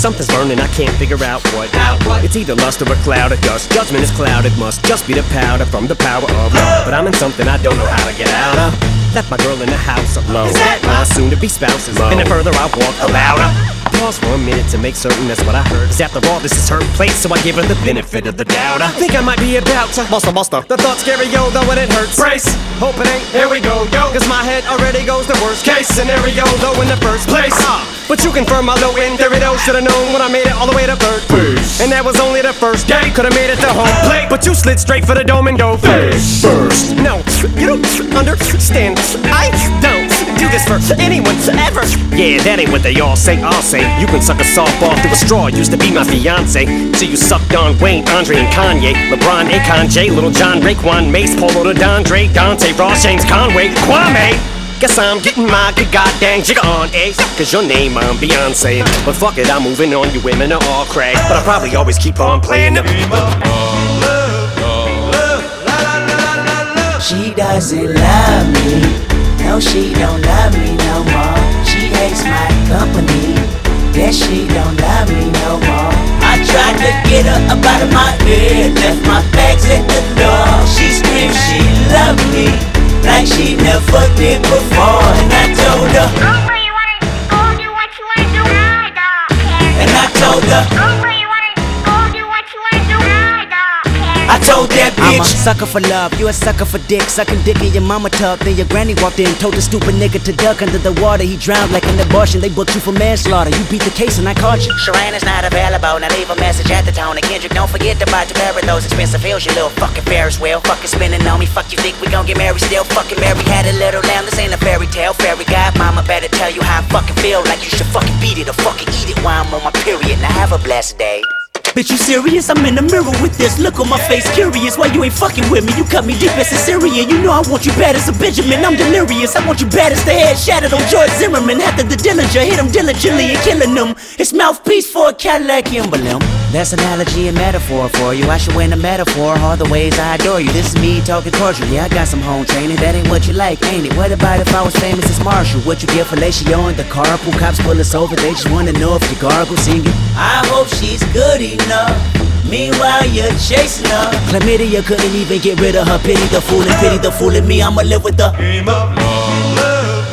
Something's burning, I can't figure out what. It's either lust or a cloud of dust. Judgment is clouded, must just be the powder from the power of love. But I'm in something I don't know how to get out of. Left my girl in the house alone. My soon-to-be spouses, and the further I walk, the louder. Pause for a minute to make certain that's what I heard. Cause after all, this is her place, so I give her the benefit of the doubt. I think I might be about to buster. The thought scary, yo, though it hurts. Brace, hope it ain't, here we go, yo. Cause my head already goes the worst case scenario, though in the first place. But you confirm my low end theory, though. Should've known when I made it all the way to third base. And that was only the first day, could've made it to home plate. But you slid straight for the dome and go face first. No, you don't understand. I don't do this for anyone ever. Yeah, that ain't what they all say. I'll say you can suck a softball through a straw. Used to be my fiance, so you sucked on Wayne, Andre, and Kanye, LeBron, Akon, Jay, Little John, Raekwon, Mace, Polo, to Dondre, Dante, Ross, James, Conway, Kwame. Guess I'm getting my good goddamn jigger on, eh? Cause your name, I'm Beyonce. But fuck it, I'm moving on. You women are all crack. But I probably always keep on playing the game of love. She doesn't love me. No, she don't love me no more. She hates my company. Guess she don't love me no more. I tried to get her up out of my head. Left my bags at the door. She screamed she loved me like she never did before. And I told her, go where you wanna go, do what you wanna do, I don't care. and I told her, go where you wanna go, do what you wanna do, I don't care. I told that I'm a bitch, sucker for love, you a sucker for dick. Sucking dick in your mama tub. Then your granny walked in, told the stupid nigga to duck under the water. He drowned like an abortion. They booked you for manslaughter. You beat the case and I caught you. Sharon is not available, now leave a message at the tone. And Kendrick, don't forget to buy 2 pair of those expensive heels. You little fucking Ferris wheel, fucking spinning on me. Fuck you think we gon' get married still? Fucking Mary had a little lamb, this ain't a fairy tale. Fairy godmama better tell you how I fucking feel. Like you should fucking beat it or fucking eat it while I'm on my period. Now have a blessed day. Bitch, you serious? I'm in the mirror with this look on my face, curious. Why you ain't fucking with me? You cut me deep as a Syrian. You know I want you bad as a Benjamin. I'm delirious. I want you bad as the head shattered on George Zimmerman. After the Dillinger hit him diligently and killing him. His mouthpiece for a Cadillac emblem. That's analogy and metaphor for you. I should win a metaphor all the ways I adore you. This is me talking cordial. Yeah, I got some home training. That ain't what you like, ain't it? What about if I was famous as Marshall? What you get fellatio in the carpool? Cops pull us over. They just wanna know if you gargle singing. I hope she's good enough. Meanwhile you're chasing her. Chlamydia couldn't even get rid of her. Pity the fool and pity the fool in me. I'ma live with the Game of love.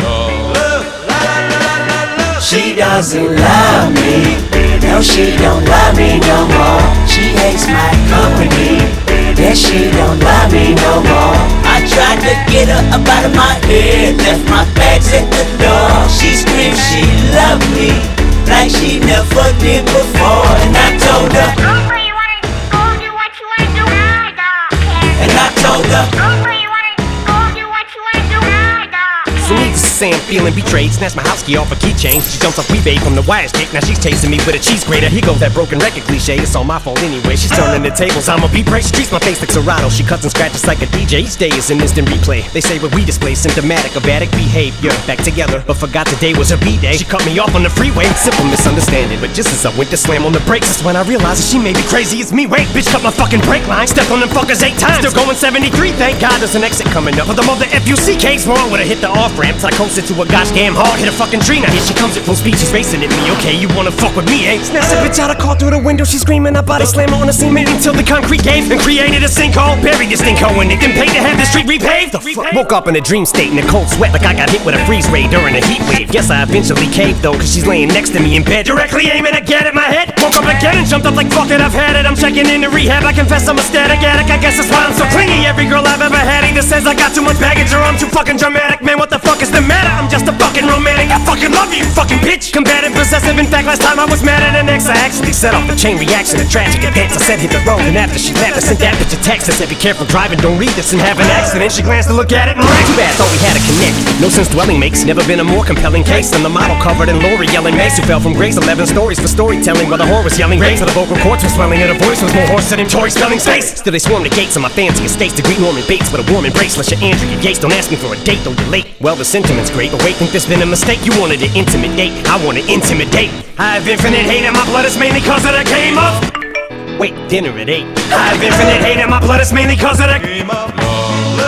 She doesn't love me. No, she don't love me no more. She hates my company. Guess she don't love me no more. I tried to get her up out of my head. Left my bags at the door. She screamed she loved me like she never did before. And I told her, Go where you wanna go, do what you wanna do, I don't care. and I told her, Go where you wanna go, do what you wanna do, I don't care. So needless to say, I'm feeling betrayed. Snatched my house key off a keychain. She jumps off WeBay from the wires kick. Now she's chasing me with a cheese grater. Here goes that broken record cliche. It's all my fault anyway. She's turning the tables. I'm a beat break. She treats my face like Serato. She cuts and scratches like a DJ. Each day is an instant replay. They say what we display symptomatic of addict behavior. Back together, but forgot today was her B-day. She cut me off on the freeway. Simple misunderstanding. But just as I went to slam on the brakes, that's when I realized that she may be crazy as me. Wait, bitch, cut my fucking brake line. Stepped on them fuckers 8 times. Still going 73. Thank God there's an exit coming up. But the mother FUCK's wrong. Would've hit the off-ramps. I coasted to a gosh damn hard. Hit a fucking tree. Now here she comes at full speed. She's racing at me. Okay, you wanna fuck with me, eh? Snatched the bitch out of car through the window. She's screaming. I body slam her on the cement until the concrete gave and created a sinkhole. Buried this stinko in it. Then paid to have the street repaved. The fuck? Woke up in a dream state in a cold sweat like I got hit with a freeze ray during a heat wave. Guess I eventually caved though, cause she's laying next to me in bed, directly aiming again at my head. Woke up again and jumped up like fuck it, I've had it. I'm checking into rehab. I confess I'm a static addict. I guess that's why I'm so clingy. Every girl I've ever had either says I got too much baggage or I'm too fucking dramatic. Man, what the fuck is the matter? I'm just a fucking romantic. I fucking love you, you fucking bitch. Combative, possessive. In fact, last time I was mad at an ex, I actually set off the chain reaction of tragic events. I said hit the road, and after she left, I sent that bitch a text. I said be careful driving, don't read this and have an accident. She glanced to look at it and ran. Too bad, thought we had a connect. No sense dwelling makes never been a more compelling case than the model covered in Lori yelling Mace, who fell from grace. 11 stories for storytelling while the whore was yelling raise. So the vocal cords were swelling and her voice was more hoarse than Tory spelling space. Still they swarm the gates of my fancy estates to greet Norman Bates with a warm embrace. Unless you're Andrea Yates, don't ask me for a date, though you're late. Well, the sentiment's great, but wait, think there's been a mistake. You wanted an intimate date, I want to intimidate. I have infinite hate and my blood is mainly cause of the game of. Wait, dinner at 8. I have infinite hate and my blood is mainly cause of the Game of love.